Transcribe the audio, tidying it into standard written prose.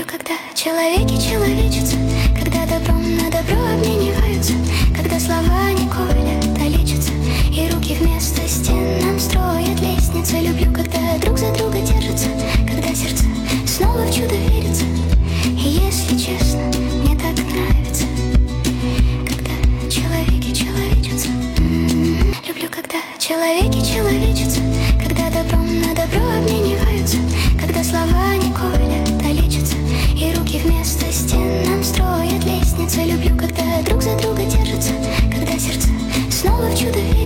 когда человеки человечатся, когда добром на добро обмениваются, когда слова не колят, а лечатся, и руки вместо стен нам строят лестницы. Люблю, когда друг за друга держатся, когда сердце снова в чудо верится. И если честно, мне так нравится, когда человеки человечатся. Люблю, когда человеки человечатся, когда добром на добро обмениваются, когда слова не колят, а лечатся, и руки вместо стен нам строят лестницы. Люблю, когда друг за друга держатся, когда сердце снова в чудо верится.